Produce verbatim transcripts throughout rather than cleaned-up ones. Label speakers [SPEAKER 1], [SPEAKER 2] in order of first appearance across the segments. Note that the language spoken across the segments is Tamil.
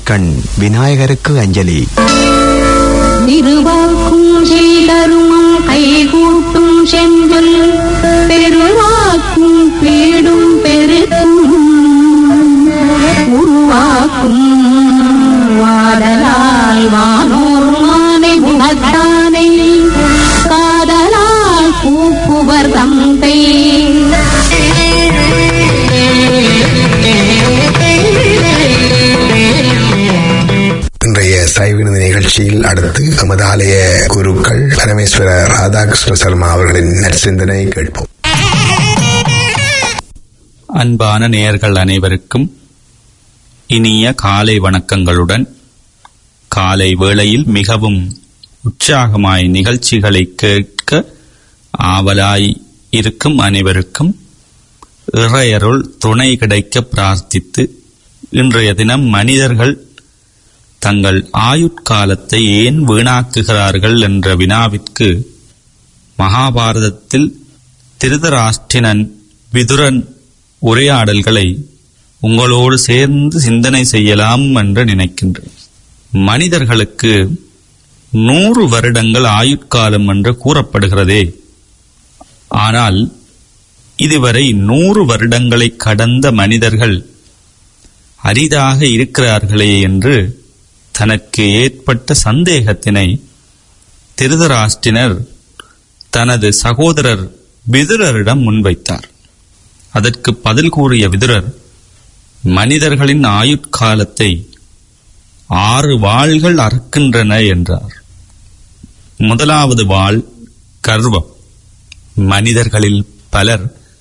[SPEAKER 1] கண் விநாயகருக்கு அஞ்சலி.
[SPEAKER 2] திருவாக்கும் செய்தருமம் கைகூட்டும் செஞ்சொல் பெருவாக்கும் பீடும் பெருக்கும் உருவாக்கும் வாடலால் வானோர் மானை முகத்தானை காதலால் கூப்புவர் தந்தை.
[SPEAKER 3] இன்றைய சைவினது நிகழ்ச்சியில் அடுத்து நமது ஆலய குருக்கள் பரமேஸ்வர ராதாகிருஷ்ண சர்மா அவர்களின் நற்சிந்தனை கேட்போம்.
[SPEAKER 4] அன்பான நேயர்கள் அனைவருக்கும் இனிய காலை வணக்கங்களுடன், காலை வேளையில் மிகவும் உற்சாகமாய் நிகழ்ச்சிகளை கேட்க ஆவலாய் இருக்கும் அனைவருக்கும் இறையருள் துணை கிடைக்க பிரார்த்தித்து, இன்றைய தினம் மனிதர்கள் தங்கள் ஆயுட்காலத்தை ஏன் வீணாக்குகிறார்கள் என்ற வினாவிற்கு மகாபாரதத்தில் திருதராஷ்டிரன் விதுரன் உரையாடல்களை உங்களோடு சேர்ந்து சிந்தனை செய்யலாம் என்று நினைக்கின்றேன். மனிதர்களுக்கு நூறு வருடங்கள் ஆயுட்காலம் என்று கூறப்படுகிறதே, ஆனால் இதுவரை நூறு வருடங்களை கடந்த மனிதர்கள் அரிதாக இருக்கிறார்களே என்று தனக்கு ஏற்பட்ட சந்தேகத்தினை திருதராஷ்டிரர் தனது சகோதரர் விதுரரிடம் முன்வைத்தார். அதற்கு பதில் கூறிய விதுரர், மனிதர்களின் ஆயுட்காலத்தை ஆறு வாள்கள் அறுக்கின்றன என்றார். முதலாவது வாள் கர்வம். மனிதர்களில் பலர்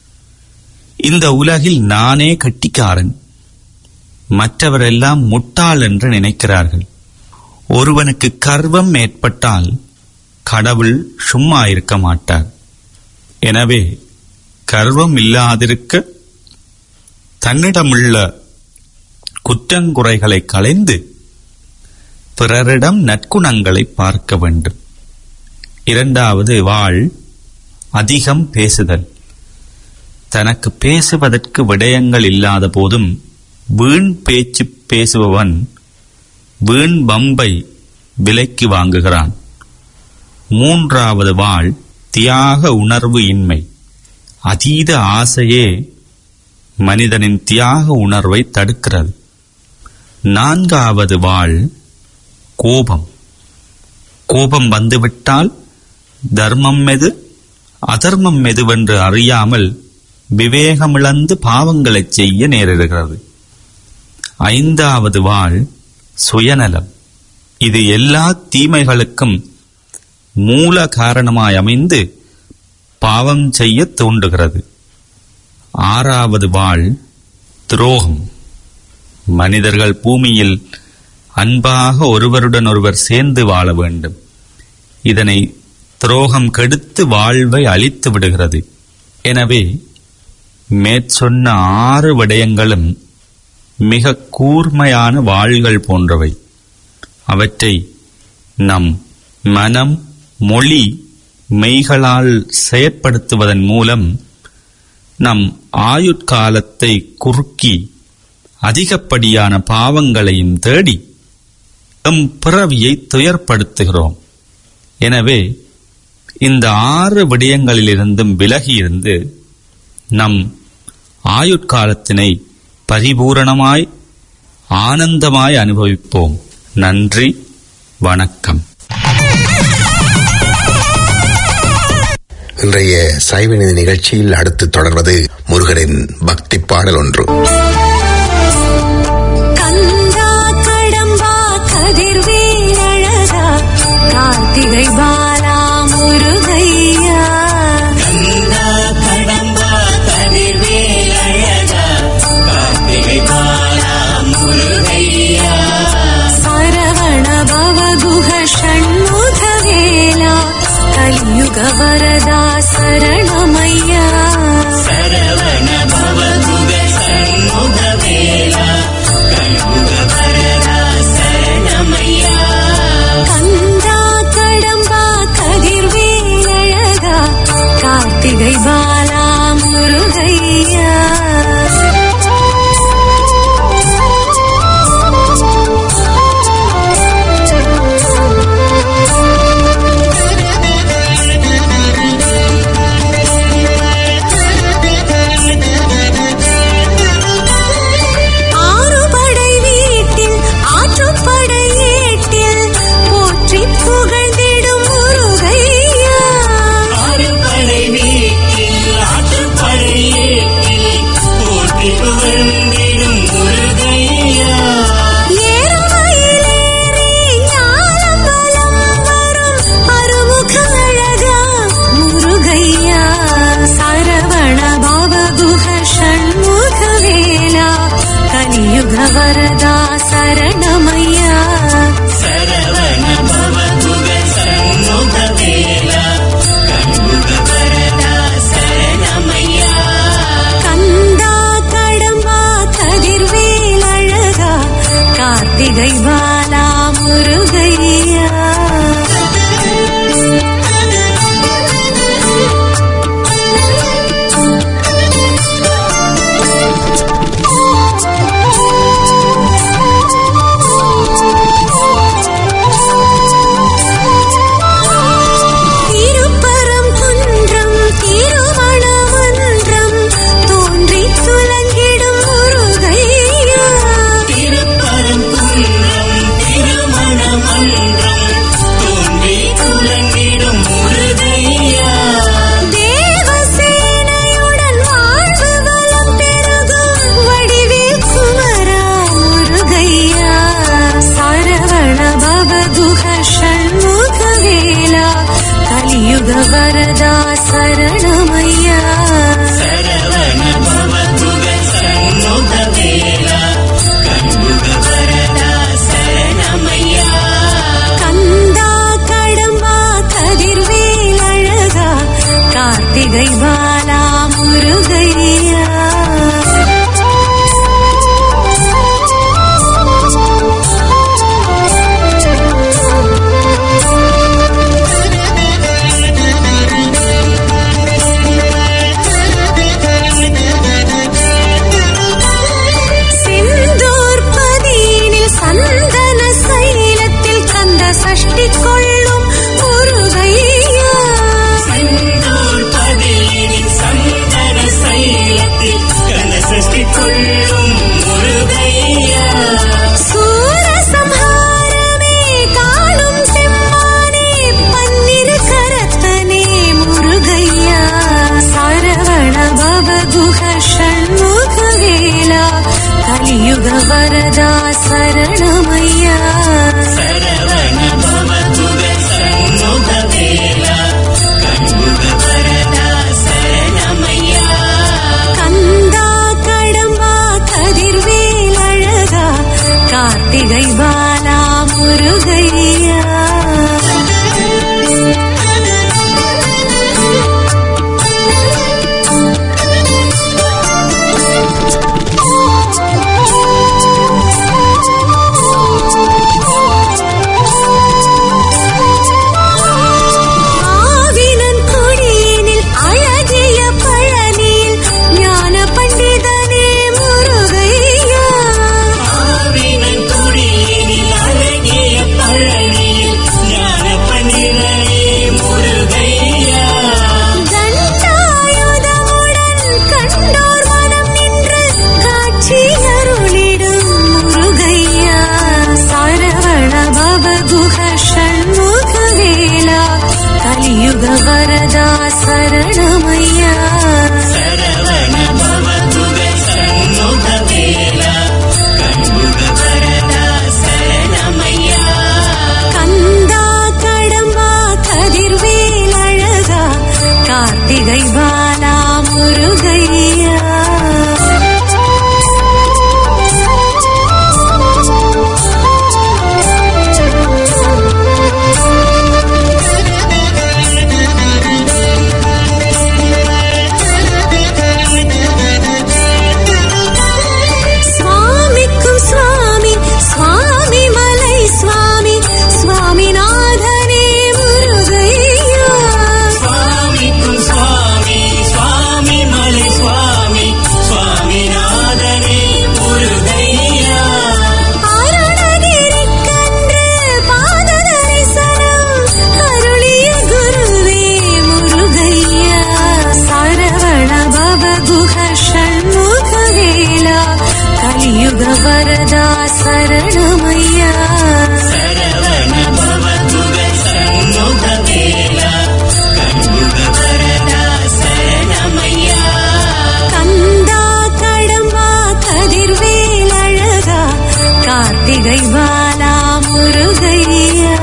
[SPEAKER 4] இந்த உலகில் நானே கட்டிக்காரன், மற்றவரெல்லாம் முட்டாள் என்று நினைக்கிறார்கள். ஒருவனுக்கு கர்வம் ஏற்பட்டால் கடவுள் சும்மா இருக்க மாட்டார். எனவே கர்வம் இல்லாதிருக்க தன்னிடமுள்ள குற்றங்குறைகளை களைந்து பிறரிடம் நற்குணங்களை பார்க்க வேண்டும். இரண்டாவது வாள் அதிகம் பேசுதல். தனக்கு பேசுவதற்கு விடயங்கள் இல்லாத போதும் வீண் பேச்சு பேசுபவன் வீண் பம்பை விலைக்கு வாங்குகிறான். மூன்றாவது வாள் தியாக உணர்வு இன்மை. அதீத ஆசையே மனிதனின் தியாக உணர்வை தடுக்கிறது. நான்காவது வாள் கோபம். கோபம் வந்துவிட்டால் தர்மம் எது அதர்மம் எதுவென்று அறியாமல் விவேகமிழந்து பாவங்களை செய்ய நேரிடுகிறது. ஐந்தாவது வாள் சுயநலம். இது எல்லா தீமைகளுக்கும் மூல காரணமாய் அமைந்து பாவம் செய்ய தூண்டுகிறது. ஆறாவது வாள் துரோகம். மனிதர்கள் பூமியில் அன்பாக ஒருவருடன் ஒருவர் சேர்ந்து வாழ வேண்டும். இதனை துரோகம் கெடுத்து வாழ்வை அழித்து விடுகிறது. எனவே மேற்சொன்ன ஆறு விடயங்களும் மிக கூர்மையான வாள்கள் போன்றவை. அவற்றை நம் மனம், மொழி, மெய்களால் செயற்படுத்துவதன் மூலம் நம் ஆயுட்காலத்தை குறுக்கி அதிகப்படியான பாவங்களையும் தேடி எம் பிறவியை துயர்படுத்துகிறோம். எனவே இந்த ஆறு விடயங்களிலிருந்தும் விலகியிருந்து நம் ஆயுட்காலத்தினை பரிபூரணமாய் ஆனந்தமாய் அனுபவிப்போம். நன்றி, வணக்கம்.
[SPEAKER 3] இன்றைய சைவநிதி நிகழ்ச்சியில் அடுத்து தொடர்வது முருகனின் பக்தி பாடல் ஒன்று.
[SPEAKER 5] கந்தா கடம்பா கதிர்வேலழகா கார்த்திகை பாலா முருகையா. கந்தா கடம்பா கதிர்வேலழகா கார்த்திகை பாலா முருகையா. சரவண பவகுஹ ஷண்முக வேலா கலியுக வரதா சரணமையா. சரவண பவகுஹ ஷண்முக கலியுக வரதா சரணமையா
[SPEAKER 6] சரவண பவகுக சண்முகவேலா கண்முக வரதா சரணமையா
[SPEAKER 5] கந்தா கடம்பா கதிர்வேல் அழகா கார்த்திகை பாலா முருகையா வரதா சரணமையா
[SPEAKER 6] சரவண பவகுக சண்முகவேலா கண்முக வரதா சரணமையா
[SPEAKER 5] கந்தா கடம்பா கதிர்வேல் அழகா கார்த்திகை பாலா முருகையா சஷ்டி கொள்ளும் முருகையா
[SPEAKER 6] செந்தூர் பதியின் சந்தன சைலத்தில் கந்த சஷ்டி கொள்ளும் முருகையா
[SPEAKER 5] சூரசம்ஹாரமே காணும் செம்மானே பன்னிரு கரத்தனே முருகையா சரவண பவகுக ஷண்முகவேலா கலியுக வரதா சரணமையா
[SPEAKER 6] சரவண பவகுக சண்முகவேலா கண்முக வரதா சரணமையா
[SPEAKER 5] கந்தா கடம்பா கதிர்வேல் அழகா கார்த்திகை பாலா முருகையா வரதா சரணமையா
[SPEAKER 6] சரவண பவகுக சண்முகவேலா கண்முக வரதா சரணமையா
[SPEAKER 5] கந்தா கடம்பா கதிர்வேல் அழகா கார்த்திகை பாலா முருகையா வரதா சரணமையா
[SPEAKER 6] சரவண பவகுக சண்முகவேலா கண்முக வரதா சரணமையா
[SPEAKER 5] கந்தா கடம்பா கதிர்வேல் அழகா கார்த்திகை பாலா முருகையா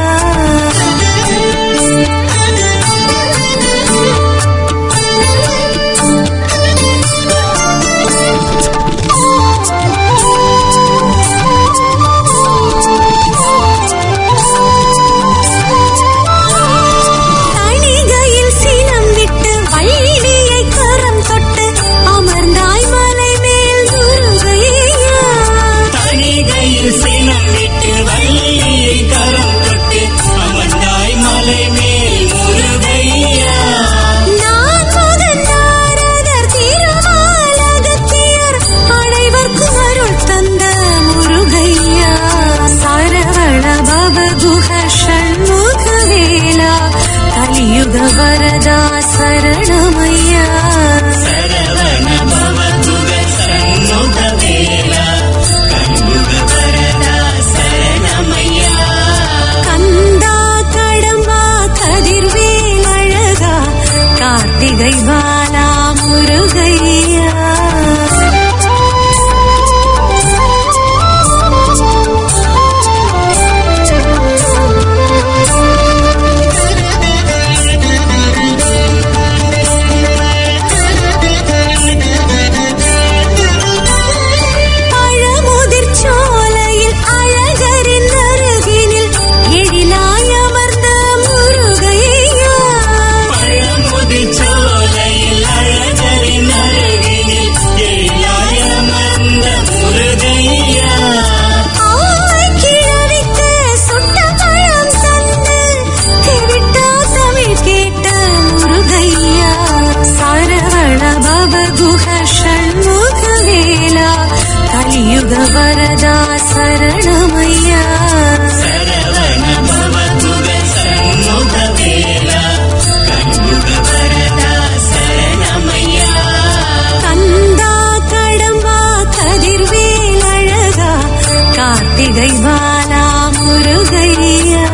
[SPEAKER 5] வரதா சரணமையா
[SPEAKER 6] சரவண பவதுக சண்முக வேலா கண்முக வரதா சரணமையா
[SPEAKER 5] கந்தா கடம்பா கதிர்வேல் அழகா கார்த்திகை பாலா முருகையா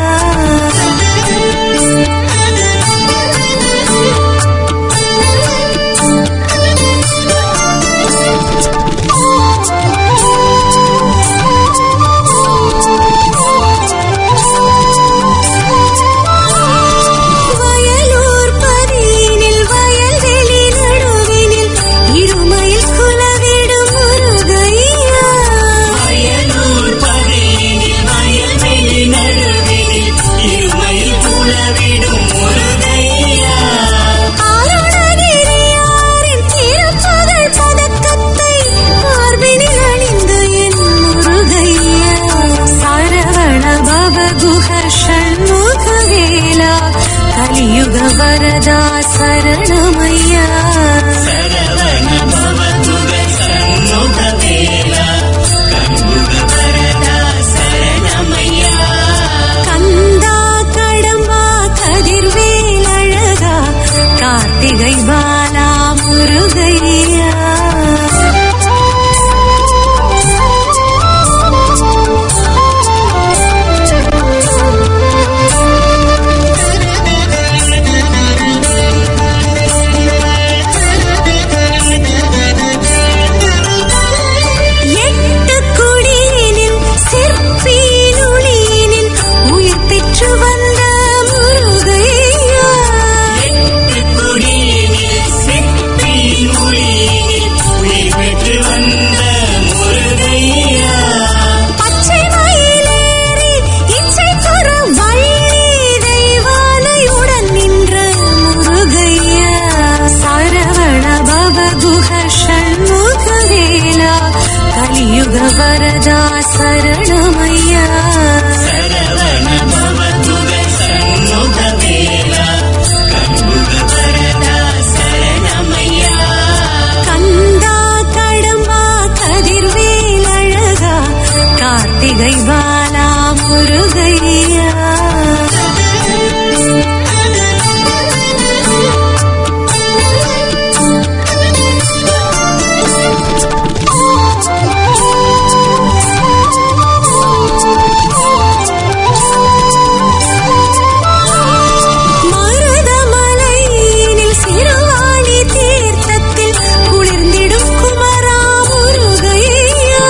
[SPEAKER 5] வயலூர் பரியினில் வயல்வெளி நடுவினில் இருமையில் குலவிடும் முருகையா
[SPEAKER 6] வயலூர் பரியினில் வயல்வெளி நடுவினில் இருமையில் குலவிடும் முருகையா
[SPEAKER 5] ஆருணகிரியாரின் திருப்புகழ் பதக்கத்தை மார்பினில் அணிந்த என் முருகையா சரவண பவகுஹ ஷண்முக வேலா கலியுக வரதா சரணமையா
[SPEAKER 6] சரவண பவதுக சண்முக வேலா கண்முக வரதா சரணமையா
[SPEAKER 5] கந்தா கடம்பா கதிர்வேல் அழகா கார்த்திகை பாலா முருகையா எட்டு குடியினில் சிற்பியின் ஒளியினில் உயிர் பெற்று வந்த முருகையா
[SPEAKER 6] எட்டு குடியினில் சிற்பியின் ஒளியினில் உயிர் பெற்று வந்த முருகையா
[SPEAKER 5] பச்சை மயிலேறி இச்சை புற வள்ளி தெய்வானையுடன் நின்ற முருகையா சரவண பவகுஹ ஷண்முக வேலா கலியுக வரதா சரணமையா
[SPEAKER 6] சரவண பவதுக சண்முக வேலா கண்முக வரதா சரணமையா
[SPEAKER 5] கந்தா கடம்பா கதிர்வேல் அழகா கார்த்திகை பாலா முருகையா மருதமலையினில் சிறுவாணி தீர்த்தத்தில் குளிர்ந்திடும் குமரா முருகையா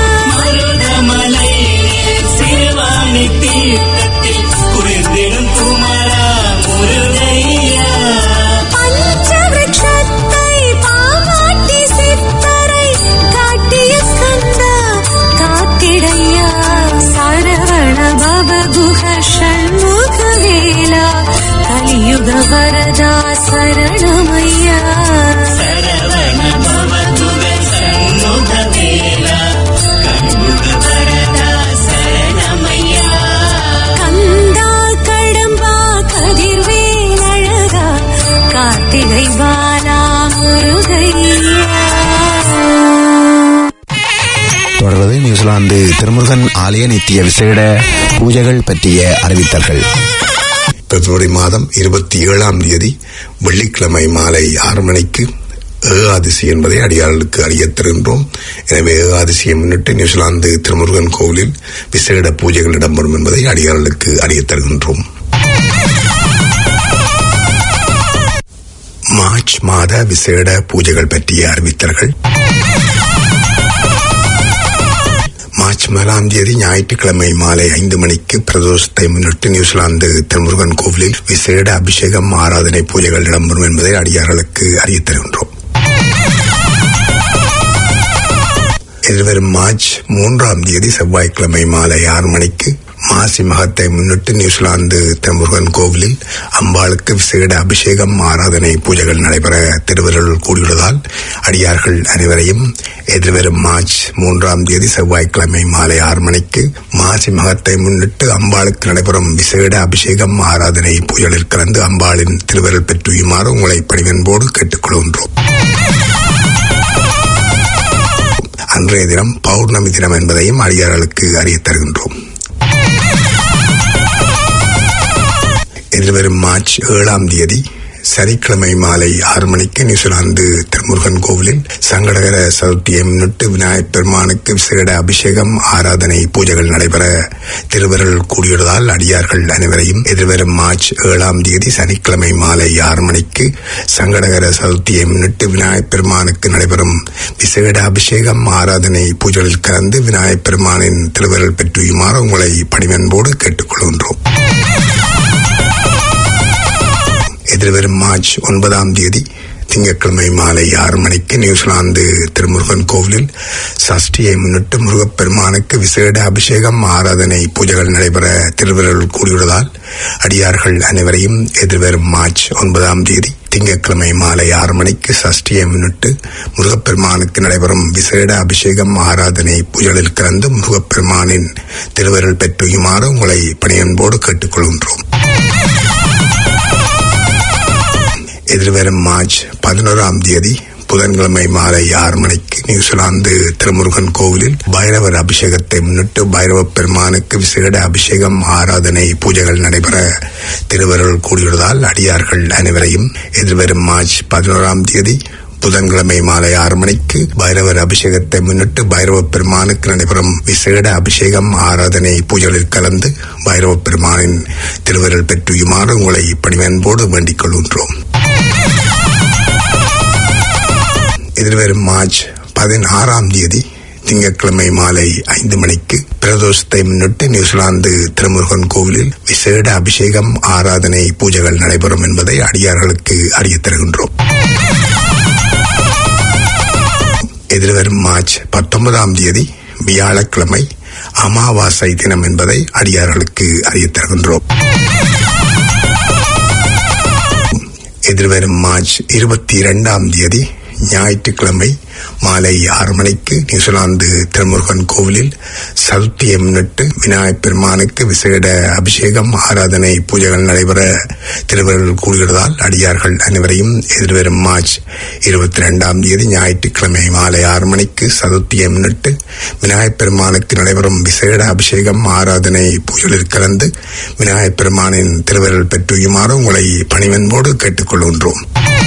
[SPEAKER 6] மருதமலையில் சிறுவாணி தீர்த்தத்தில் குளிர்ந்திடும் குமரா முருகையா
[SPEAKER 5] பஞ்சவிருட்சத்தை பாவாட்டி சித்தரை காட்டிய கந்தா காத்திடையா சரவண பவகுஹ ஷண்முக வேலா கலியுக வரதா சரணமையா
[SPEAKER 6] சரவண பவதுக சண்முக வேலா கண்முக வரதா சரணமையா
[SPEAKER 5] கந்தா கடம்பா கதிர்வேல் அழகா கார்த்திகை பாலா முருகையா
[SPEAKER 3] தொடர்வது நியூசிலாந்து திருமுருகன் ஆலய நித்திய விசேட பூஜைகள் பற்றிய அறிவித்தல்கள். பிப்ரவரி மாதம் இருபத்தி ஏழாம் தேதி வெள்ளிக்கிழமை மாலை ஆறு மணிக்கு ஏகாதசி என்பதை அடியார்களுக்கு அறியத் தருகின்றோம். எனவே ஏகாதசியை முன்னிட்டு நியூசிலாந்து திருமுருகன் கோவிலில் விசேட பூஜைகள் இடம்பெறும் என்பதை அடியார்களுக்கு அறியத் தருகின்றோம். மார்ச் மாத விசேட பூஜைகள் பற்றிய அறிவித்தல்கள். மார்ச் முதலாம் தேதி ஞாயிற்றுக்கிழமை மாலை ஐந்து மணிக்கு பிரதோஷத்தை முன்னிட்டு நியூசிலாந்து திருமுருகன் கோவிலில் விசேட அபிஷேகம் ஆராதனை பூஜைகள் இடம்பெறும் என்பதை அடியார்களுக்கு அறியத் தருகின்றோம். எதிர்வரும் மார்ச் மூன்றாம் தேதி செவ்வாய்க்கிழமை மாலை ஆறு மணிக்கு மாசி மகத்தை முன்னிட்டு நியூசிலாந்து திருமுருகன் கோவிலில் அம்பாளுக்கு விசேட அபிஷேகம் ஆராதனை பூஜைகள் நடைபெற திருவருள் கூடியுள்ளதால் அடியார்கள் அனைவரையும் எதிர்வரும் மார்ச் மூன்றாம் தேதி செவ்வாய்க்கிழமை மாலை ஆறு மணிக்கு மாசி மகத்தை முன்னிட்டு அம்பாளுக்கு நடைபெறும் விசேட அபிஷேகம் ஆராதனை பூஜைகளில் கலந்து அம்பாளின் திருவருள் பெற்றுயுமாறு உங்களை பணிவன்போடு கேட்டுக்கொள்கின்றோம். அன்றைய தினம் பௌர்ணமி தினம் என்பதையும் அடியார்களுக்கு அறியத் தருகின்றோம். எதிர்வரும் மார்ச் ஏழாம் தேதி சனிக்கிழமை மாலை ஆறு மணிக்கு நியூசிலாந்து திருமுருகன் கோவிலில் சங்கடகர சதுர்த்தியை முன்னிட்டு விநாயகப் பெருமானுக்கு விசேட அபிஷேகம் ஆராதனை பூஜைகள் நடைபெற திருவருள் கூடியுள்ளதால் அடியார்கள் அனைவரையும் எதிர்வரும் மார்ச் ஏழாம் தேதி சனிக்கிழமை மாலை ஆறு மணிக்கு சங்கடகர சதுர்த்தியை முன்னிட்டு விநாயகப் பெருமானுக்கு நடைபெறும் விசேட அபிஷேகம் ஆராதனை பூஜைகளில் கலந்து விநாயகப் பெருமானின் திருவருள் பெற்றுமாறு உங்களை பணிவன்போடு கேட்டுக்கொள்கின்றோம். எதிர்வரும் மார்ச் ஒன்பதாம் தேதி திங்கட்கிழமை மாலை ஆறு மணிக்கு நியூசிலாந்து திருமுருகன் கோவிலில் சஷ்டியை முன்னிட்டு முருகப்பெருமானுக்கு விசேட அபிஷேகம் ஆராதனை பூஜைகள் நடைபெற திருவருள் கூடியுள்ளதால் அடியார்கள் அனைவரையும் எதிர்வரும் மார்ச் ஒன்பதாம் தேதி திங்கட்கிழமை மாலை ஆறு மணிக்கு சஷ்டியை முன்னிட்டு முருகப்பெருமானுக்கு நடைபெறும் விசேட அபிஷேகம் ஆராதனை பூஜைகளில் கலந்து முருகப்பெருமானின் திருவருள் பெற்றுமாறு உங்களை பணியன்போடு கேட்டுக்கொள்கின்றோம். எதிர்வரும் மார்ச் பதினோராம் தேதி புதன்கிழமை மாலை ஆறு மணிக்கு நியூசிலாந்து திருமுருகன் கோவிலில் பைரவர் அபிஷேகத்தை முன்னிட்டு பைரவ பெருமானுக்கு விசேட அபிஷேகம் ஆராதனை பூஜைகள் நடைபெற திருவருள் கூடியுள்ளதால் அடியார்கள் அனைவரையும் எதிர்வரும் மார்ச் பதினோராம் தேதி புதன்கிழமை மாலை ஆறு மணிக்கு பைரவர் அபிஷேகத்தை முன்னிட்டு பைரவ பெருமானுக்கு நடைபெறும் விசேட அபிஷேகம் ஆராதனை பூஜைகளில் கலந்து பைரவ பெருமானின் திருவருள் பெற்றுமாறு உங்களை பணிவன்போடு வேண்டிக் கொள்கின்றோம். எதிர்வரும் மார்ச் பதினாறாம் தேதி திங்கட்கிழமை மாலை ஐந்து மணிக்கு பிரதோஷத்தை முன்னிட்டு நியூசிலாந்து திருமுருகன் கோவிலில் விசேட அபிஷேகம் ஆராதனை பூஜைகள் நடைபெறும் என்பதை அடியார்களுக்கு அறியத் தருகின்றோம். எதிர்வரும் மார்ச் பத்தொன்பதாம் தேதி வியாழக்கிழமை அமாவாசை தினம் என்பதை அடியார்களுக்கு அறியத் தருகின்றோம். எதிர்வரும் மார்ச் இருபத்தி இரண்டாம் தேதி ஞாயிற்றுக்கிழமை மாலை ஆறு மணிக்கு நியூசிலாந்து திருமுருகன் கோவிலில் சதுர்த்தியை முன்னிட்டு விநாயகப் பெருமானுக்கு விசேட அபிஷேகம் ஆராதனை பூஜைகள் நடைபெற திருவருள் கூடுகிறதால் அடியார்கள் அனைவரையும் எதிர்வரும் மார்ச் இருபத்தி இரண்டாம் தேதி ஞாயிற்றுக்கிழமை மாலை ஆறு மணிக்கு சதுர்த்தியை முன்னிட்டு விநாயகப் பெருமானுக்கு நடைபெறும் விசேட அபிஷேகம் ஆராதனை பூஜைகளில் கலந்து விநாயகப் பெருமானின் திருவருள் பெற்றுமாறு உங்களை பணிவன்போடு கேட்டுக்கொள்கின்றோம்.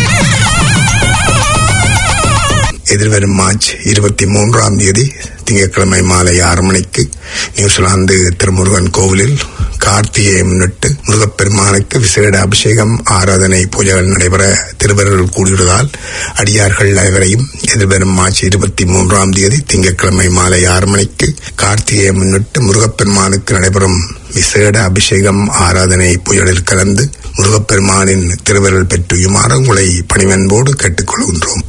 [SPEAKER 3] எதிர்வரும் மார்ச் இருபத்தி மூன்றாம் தேதி திங்கட்கிழமை மாலை ஆறு மணிக்கு நியூசிலாந்து திருமுருகன் கோவிலில் கார்த்திகையை முன்னிட்டு முருகப்பெருமானுக்கு விசேட அபிஷேகம் ஆராதனை பூஜைகள் நடைபெற திருவருள் கூடியுள்ளதால் அடியார்கள் அனைவரையும் எதிர்வரும் மார்ச் இருபத்தி மூன்றாம் தேதி திங்கட்கிழமை மாலை ஆறு மணிக்கு கார்த்திகையை முன்னிட்டு முருகப்பெருமானுக்கு நடைபெறும் விசேட அபிஷேகம் ஆராதனை பூஜைகளில் கலந்து முருகப்பெருமானின் திருவருள் பெற்றுமாறு உங்களை பணிவன்போடு கேட்டுக்கொள்கின்றோம்.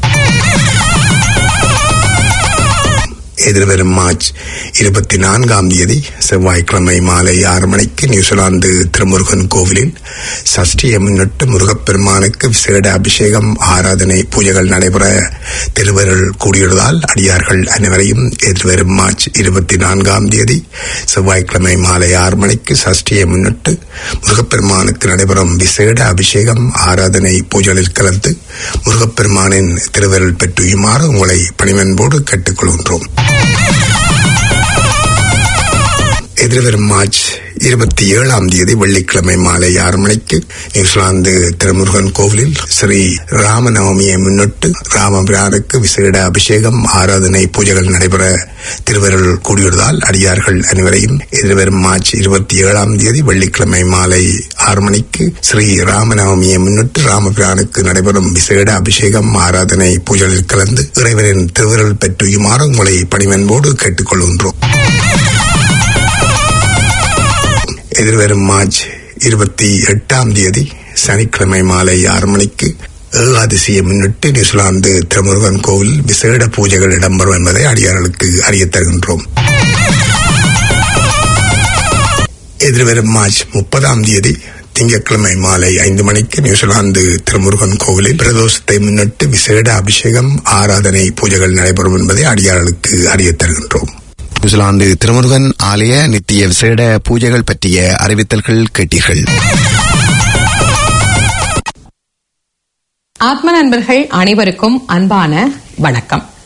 [SPEAKER 3] எதிர்வரும் மார்ச் இருபத்தி நான்காம் தேதி செவ்வாய்க்கிழமை மாலை ஆறு மணிக்கு நியூசிலாந்து திருமுருகன் கோவிலில் சஷ்டியை முன்னிட்டு முருகப்பெருமானுக்கு விசேட அபிஷேகம் ஆராதனை பூஜைகள் நடைபெற திருவருள் கூடியுள்ளதால் அடியார்கள் அனைவரையும் எதிர்வரும் மார்ச் இருபத்தி நான்காம் தேதி செவ்வாய்க்கிழமை மாலை ஆறு மணிக்கு சஷ்டியை முன்னிட்டு முருகப்பெருமானுக்கு நடைபெறும் விசேட அபிஷேகம் ஆராதனை பூஜைகளில் கலந்து முருகப்பெருமானின் திருவருள் பெற்றுமாறு உங்களை பணிவன்போடு கேட்டுக்கொள்கின்றோம். எதிர்வரும் மார்ச் இருபத்தி ஏழாம் தேதி வெள்ளிக்கிழமை மாலை ஆறு மணிக்கு நியூசிலாந்து திருமுருகன் கோவிலில் ஸ்ரீ ராமநவமியை முன்னிட்டு ராமபிரானுக்கு விசேட அபிஷேகம் ஆராதனை பூஜைகள் நடைபெற திருவருள் கூடியுள்ளதால் அடியார்கள் அனைவரையும் எதிர்வரும் மார்ச் இருபத்தி ஏழாம் தேதி வெள்ளிக்கிழமை மாலை ஆறு மணிக்கு ஸ்ரீ ராமநவமியை முன்னிட்டு ராமபிரானுக்கு நடைபெறும் விசேட அபிஷேகம் ஆராதனை பூஜைகளில் கலந்து இறைவனின் திருவருள் பெற்றுமாறு உங்களை பணிவன்போடு கேட்டுக்கொள்கின்றோம். எதிர்வரும் மார்ச் இருபத்தி எட்டாம் தேதி சனிக்கிழமை மாலை ஆறு மணிக்கு ஏகாதசியை முன்னிட்டு நியூசிலாந்து திருமுருகன் கோவில் விசேட பூஜைகள் இடம்பெறும் என்பதை அடியார்களுக்கு அறியத் தருகின்றோம். எதிர்வரும் மார்ச் முப்பதாம் தேதி திங்கட்கிழமை மாலை ஐந்து மணிக்கு நியூசிலாந்து திருமுருகன் கோவிலில் பிரதோஷத்தை முன்னிட்டு விசேட அபிஷேகம் ஆராதனை பூஜைகள் நடைபெறும் என்பதை அடியார்களுக்கு அறியத் தருகின்றோம்.
[SPEAKER 1] நியூசிலாந்து திருமுருகன் ஆலய நித்திய விசேட பூஜைகள் பற்றிய அறிவித்தல்கள் கேட்டீர்கள்.
[SPEAKER 7] ஆத்ம நண்பர்கள் அனைவருக்கும் அன்பான வணக்கம்.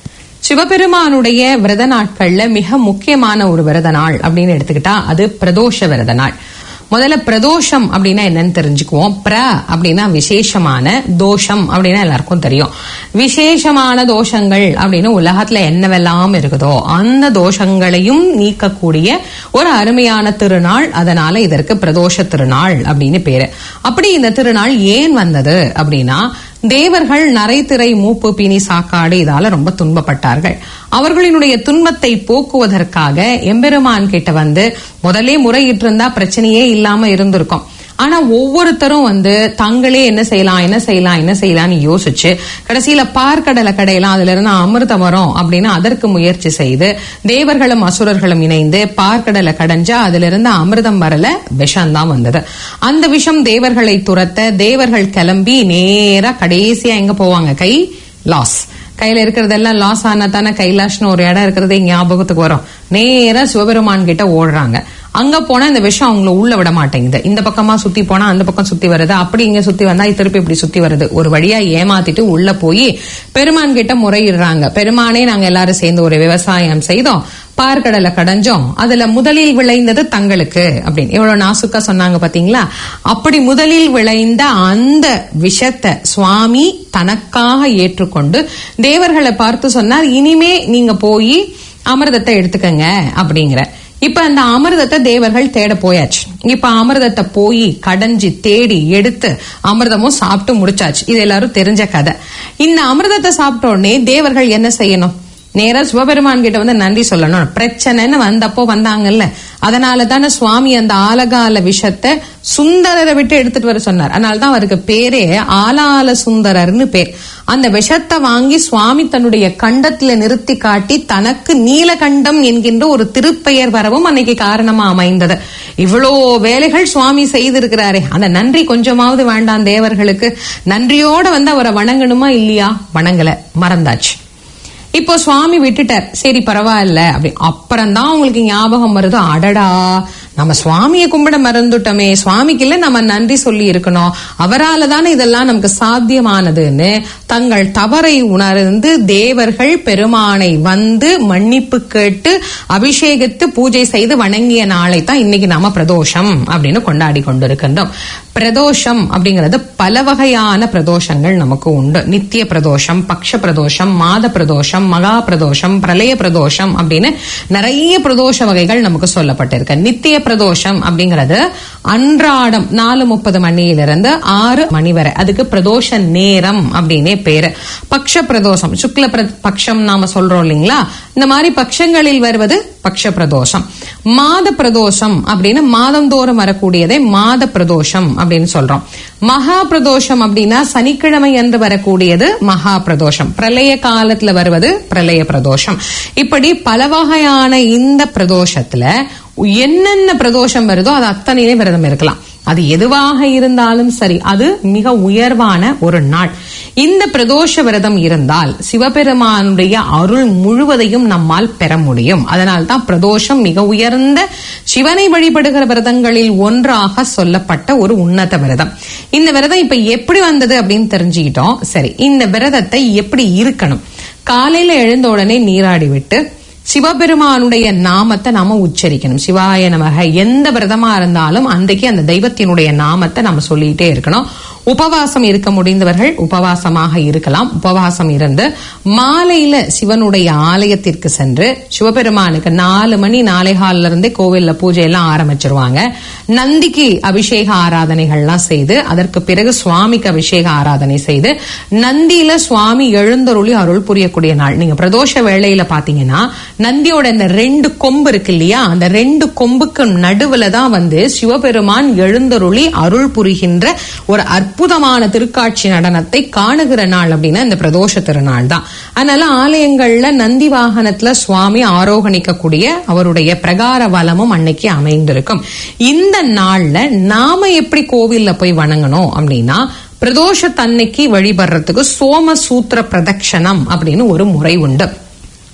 [SPEAKER 7] சிவபெருமானுடைய விரத நாட்கள்ல மிக முக்கியமான ஒரு விரத நாள் அப்படின்னு எடுத்துக்கிட்டா அது பிரதோஷ விரத நாள். முதல்ல பிரதோஷம் அப்படின்னா என்னன்னு தெரிஞ்சுக்குவோம். பிர அப்படின்னா விசேஷமான, தோஷம் அப்படின்னா எல்லாருக்கும் தெரியும். விசேஷமான தோஷங்கள் அப்படின்னு உலகத்துல என்னவெல்லாம் இருக்குதோ அந்த தோஷங்களையும் நீக்கக்கூடிய ஒரு அருமையான திருநாள். அதனால இதற்கு பிரதோஷ திருநாள் அப்படின்னு பேரு. அப்படி இந்த திருநாள் ஏன் வந்தது அப்படின்னா, தேவர்கள் நரைத்திரை மூப்பு பிணி சாக்காடு இதால ரொம்ப துன்பப்பட்டார்கள். அவர்களினுடைய துன்பத்தை போக்குவதற்காக எம்பெருமான் கிட்ட வந்து முதலே முறையிட்டு இருந்தா பிரச்சனையே இல்லாம இருந்திருக்கும். ஆனா ஒவ்வொருத்தரும் வந்து தங்களே என்ன செய்யலாம் என்ன செய்யலாம் என்ன செய்யலாம்னு யோசிச்சு கடைசியில பார்க்கடலை கடையெல்லாம் அதுல இருந்து அமிர்தம் வரும் அப்படின்னு அதற்கு முயற்சி செய்து தேவர்களும் அசுரர்களும் இணைந்து பார்க்கடலை கடைஞ்சா அதுல இருந்து அமிர்தம் வரல, விஷம்தான் வந்தது. அந்த விஷம் தேவர்களை துரத்த தேவர்கள் கிளம்பி நேரா கடைசியா எங்க போவாங்க? கை லாஸ். கையில இருக்கிறதெல்லாம் லாஸ் ஆனா தானே கைலாஷ்னு ஒரு இடம் இருக்கிறதே ஞாபகத்துக்கு வரும். நேரா சிவபெருமான் கிட்ட ஓடுறாங்க. அங்க போனா இந்த விஷம் அவங்கள உள்ள விட மாட்டேங்குது. இந்த பக்கமா சுத்தி போனா அந்த பக்கம் சுத்தி வருது, அப்படி இங்க சுத்தி வந்தா திருப்பி இப்படி சுத்தி வருது. ஒரு வழியா ஏமாத்திட்டு உள்ள போய் பெருமான் கிட்ட முறையிடுறாங்க. பெருமானே நாங்க எல்லாரும் சேர்ந்து ஒரு விவசாயம் செய்தோம், பார்க்கடலை கடைஞ்சோம், அதுல முதலில் விளைந்தது தங்களுக்கு அப்படின்னு எவ்வளவு நாசுக்கா சொன்னாங்க பாத்தீங்களா. அப்படி முதலில் விளைந்த அந்த விஷத்தை சுவாமி தனக்காக ஏற்றுக்கொண்டு தேவர்களை பார்த்து சொன்னார், இனிமே நீங்க போய் அமிர்தத்தை எடுத்துக்கங்க அப்படிங்கிற. இப்ப அந்த அமிர்தத்தை தேவர்கள் தேட போயாச்சு. இப்ப அமிர்தத்தை போய் கடைஞ்சி தேடி எடுத்து அமிர்தமும் சாப்பிட்டு முடிச்சாச்சு. இது எல்லாரும் தெரிஞ்ச கதை. இந்த அமிர்தத்தை சாப்பிட்ட உடனே தேவர்கள் என்ன செய்யணும்? நேரா சிவபெருமான் கிட்ட வந்து நன்றி சொல்லணும். பிரச்சனைன்னு வந்தப்போ வந்தாங்கல்ல, அதனால தானே சுவாமி அந்த ஆலகால விஷத்தை சுந்தரரை விட்டு எடுத்துட்டு வர சொன்னார். அதனாலதான் அவருக்கு பேரே ஆலால சுந்தரர்னு பேர். அந்த விஷத்தை வாங்கி சுவாமி தன்னுடைய கண்டத்துல நிறுத்தி காட்டி தனக்கு நீலகண்டம் என்கின்ற ஒரு திருப்பெயர் வரவும் அன்னைக்கு காரணமா அமைந்தது. இவ்வளோ வேலைகள் சுவாமி செய்திருக்கிறாரே, அந்த நன்றி கொஞ்சமாவது வேண்டாம் தேவர்களுக்கு? நன்றியோட வந்து அவரை வணங்கணுமா இல்லையா? வணங்கல, மறந்தாச்சு. இப்போ சுவாமி விட்டுட்டார், சரி பரவாயில்ல அப்படி. அப்புறம்தான் உங்களுக்கு ஞாபகம் வருது, அடடா நம்ம சுவாமியை கும்பிட மறந்துட்டோமே, சுவாமிக்கு இல்ல நம்ம நன்றி சொல்லி இருக்கணும், அவரால தானே இதெல்லாம் நமக்கு சாத்தியமானதுன்னு தங்கள் தவறை உணர்ந்து தேவர்கள் பெருமானை வந்து மன்னிப்பு கேட்டு அபிஷேகித்து பூஜை செய்து வணங்கிய நாளை தான் இன்னைக்கு நாம பிரதோஷம் அப்படின்னு கொண்டாடி கொண்டிருக்கின்றோம். பிரதோஷம் அப்படிங்கிறது பல வகையான பிரதோஷங்கள் நமக்கு உண்டு. நித்திய பிரதோஷம், பக்ஷ பிரதோஷம், மாத பிரதோஷம், மகா பிரதோஷம், பிரளய பிரதோஷம் அப்படின்னு நிறைய பிரதோஷ வகைகள் நமக்கு சொல்லப்பட்டிருக்கு. நித்திய பிரதோஷம் அப்படிங்கிறது அன்றாடம் நாலு முப்பது மணியிலிருந்து ஆறு மணி வரை, அதுக்கு பிரதோஷ நேரம் அப்படின்னே பேரு. பக்ஷ பிரதோஷம், சுக்ல பக்ஷம் நாம சொல்றோம் இல்லைங்களா, இந்த மாதிரி பட்சங்களில் வருவது பக்ஷ பிரதோஷம். மாத பிரதோஷம் அப்படின்னு மாதந்தோறும் வரக்கூடியதை மாத பிரதோஷம் அப்படின்னு சொல்றோம். மகா பிரதோஷம் அப்படின்னா சனிக்கிழமை என்று வரக்கூடியது மகா பிரதோஷம். பிரளய காலத்துல வருவது பிரளய பிரதோஷம். இப்படி பல வகையான இந்த பிரதோஷத்துல என்னென்ன பிரதோஷம் வருதோ அது அத்தனையிலே விரதம் இருக்கலாம். அது எதுவாக இருந்தாலும் சரி, அது மிக உயர்வான ஒரு நாள். இந்த பிரதோஷ விரதம் இருந்தால் சிவபெருமானுடைய அருள் முழுவதையும் நம்மால் பெற முடியும். அதனால்தான் பிரதோஷம் மிக உயர்ந்த சிவனை வழிபடுகிற விரதங்களில் ஒன்றாக சொல்லப்பட்ட ஒரு உன்னத விரதம். இந்த விரதம் இப்ப எப்படி வந்தது அப்படின்னு தெரிஞ்சுக்கிட்டோம். சரி, இந்த விரதத்தை எப்படி இருக்கணும்? காலையில எழுந்த உடனே நீராடி விட்டு சிவபெருமானுடைய நாமத்தை நாம உச்சரிக்கணும். சிவாய நமக. எந்த விரதமா இருந்தாலும் அன்றைக்கு அந்த தெய்வத்தினுடைய நாமத்தை நாம சொல்லிட்டே இருக்கணும். உபவாசம் இருக்க முடிந்தவர்கள் உபவாசமாக இருக்கலாம். உபவாசம் இருந்து மாலையில சிவனுடைய ஆலயத்திற்கு சென்று சிவபெருமானுக்கு நாலு மணி நாளை காலில இருந்தே கோவில்ல பூஜை எல்லாம் ஆரம்பிச்சிருவாங்க. நந்திக்கு அபிஷேக ஆராதனைகள்லாம் செய்து அதற்கு பிறகு சுவாமிக்கு அபிஷேக ஆராதனை செய்து நந்தியில சுவாமி எழுந்தருளி அருள் புரியக்கூடிய நாள். நீங்க பிரதோஷ வேளையில பாத்தீங்கன்னா நந்தியோட இந்த ரெண்டு கொம்பு இருக்கு இல்லையா, அந்த ரெண்டு கொம்புக்கு நடுவுல தான் வந்து சிவபெருமான் எழுந்தருளி அருள் புரிகின்ற ஒரு அற்புதமான திருக்காட்சி நடனத்தை காணுகிற நாள் அப்படின்னா இந்த பிரதோஷ திருநாள் தான். அதனால ஆலயங்கள்ல நந்தி வாகனத்துல சுவாமி ஆரோகணிக்கக்கூடிய அவருடைய பிரகார வலமும் அன்னைக்கு அமைந்திருக்கும். இந்த நாள்ல நாம எப்படி கோவில்ல போய் வணங்கணும் அப்படின்னா, பிரதோஷ தன்னைக்கு வழிபடுறதுக்கு சோமசூத்திர பிரதட்சணம் அப்படின்னு ஒரு முறை உண்டு.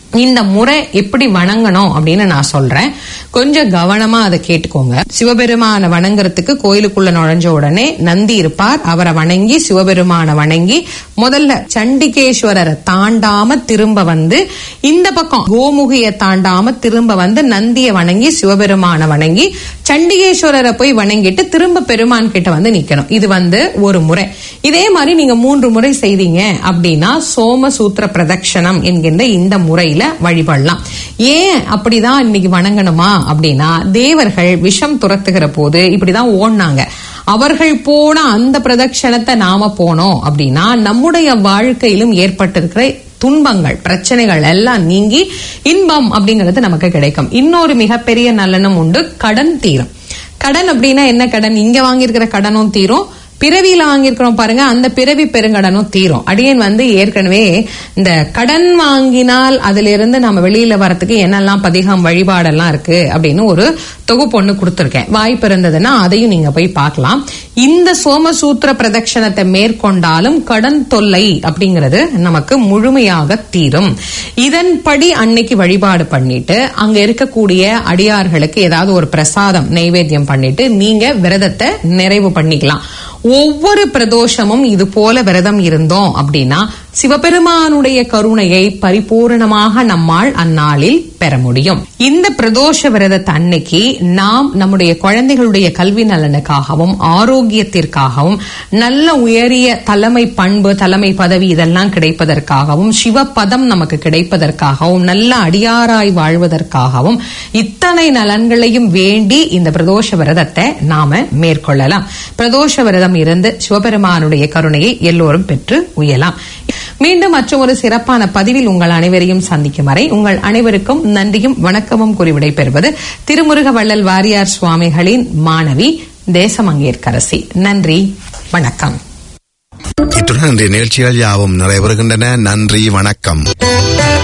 [SPEAKER 7] இந்த முறை எப்படி வணங்கணும் அப்படின்னு நான் சொல்றேன், கொஞ்சம் கவனமா அதை கேட்டுக்கோங்க. சிவபெருமான வணங்குறதுக்கு கோயிலுக்குள்ள நுழைஞ்ச உடனே நந்தி இருப்பார். அவரை வணங்கி சிவபெருமான வணங்கி முதல்ல சண்டிகேஸ்வரரை தாண்டாம திரும்ப வந்து இந்த பக்கம் கோமுகிய தாண்டாம திரும்ப வந்து நந்தியை வணங்கி சிவபெருமான வணங்கி சண்டிகேஸ்வரரை போய் வணங்கிட்டு திரும்ப பெருமான் கிட்ட வந்து நிக்கணும். இது வந்து ஒரு முறை. இதே மாதிரி நீங்க மூன்று முறை செய்தீங்க அப்படின்னா சோமசூத்திர பிரதட்சணம் என்கின்ற இந்த முறையில வழிபடலாம். ஏன் அப்படிதான் இன்னைக்கு வணங்கணுமா அப்படின்னா, தேவர்கள் விஷம் துரத்துகிற போது இப்படிதான் ஓடினாங்க. அவர்கள் போன அந்த பிரதட்சணத்தை நாம போனோம் அப்படின்னா நம்முடைய வாழ்க்கையிலும் ஏற்பட்டிருக்கிற துன்பங்கள் பிரச்சனைகள் எல்லாம் நீங்கி இன்பம் அப்படிங்கிறது நமக்கு கிடைக்கும். இன்னொரு மிகப்பெரிய நலனும் உண்டு, கடன் தீரும். கடன் அப்படின்னா என்ன கடன்? இங்க வாங்கியிருக்கிற கடனும் தீரும், பிறவியில வாங்கியிருக்கிறோம் பாருங்க, அந்த பிறவி பெருங்கடனும் தீரும். அடியேன் வந்து ஏற்கனவே இந்த கடன் வாங்கினால் அதுல இருந்து நம்ம வெளியில வரத்துக்கு என்னெல்லாம் பதிகம் வழிபாடெல்லாம் இருக்கு அப்படின்னு ஒரு தொகுப்பு ஒண்ணு கொடுத்திருக்கேன். வாய்ப்பு இருந்ததுன்னா அதையும் நீங்க போய் பார்க்கலாம். இந்த சோமசூத்திர பிரதட்சணத்தை மேற்கொண்டாலும் கடன் தொல்லை அப்படிங்கிறது நமக்கு முழுமையாக தீரும். இதன்படி அன்னைக்கு வழிபாடு பண்ணிட்டு அங்க இருக்கக்கூடிய அடியார்களுக்கு ஏதாவது ஒரு பிரசாதம் நைவேத்தியம் பண்ணிட்டு நீங்க விரதத்தை நிறைவு பண்ணிக்கலாம். ஒவ்வொரு பிரதோஷமும் இது போல விரதம் இருந்தோம் அப்படின்னா சிவபெருமானுடைய கருணையை பரிபூரணமாக நம்மால் அந்நாளில் பெற முடியும். இந்த பிரதோஷ விரதத்தை அன்னைக்கு நாம் நம்முடைய குழந்தைகளுடைய கல்வி நலனுக்காகவும் ஆரோக்கியத்திற்காகவும் நல்ல உயரிய தலைமை பண்பு தலைமை பதவி இதெல்லாம் கிடைப்பதற்காகவும் சிவபதம் நமக்கு கிடைப்பதற்காகவும் நல்ல அடியாராய் வாழ்வதற்காகவும் இத்தனை நலன்களையும் வேண்டி இந்த பிரதோஷ விரதத்தை நாம மேற்கொள்ளலாம். பிரதோஷ விரதம் இருந்து சிவபெருமானுடைய கருணையை எல்லோரும் பெற்று உயலாம். மீண்டும் மற்றும் ஒரு சிறப்பான பதிவில் உங்கள் அனைவரையும் சந்திக்கும் வரை உங்கள் அனைவருக்கும் நன்றியும் வணக்கமும் கூறி விடைபெறுவது திருமுருக வள்ளல் வாரியார் சுவாமிகளின் மாணவி தேசமங்கேற்கரசி. நன்றி, வணக்கம்.
[SPEAKER 1] இத்துடன் இன்றைய நிகழ்ச்சிகள் யாவும் நிறைவேறுகின்றன. நன்றி, வணக்கம்.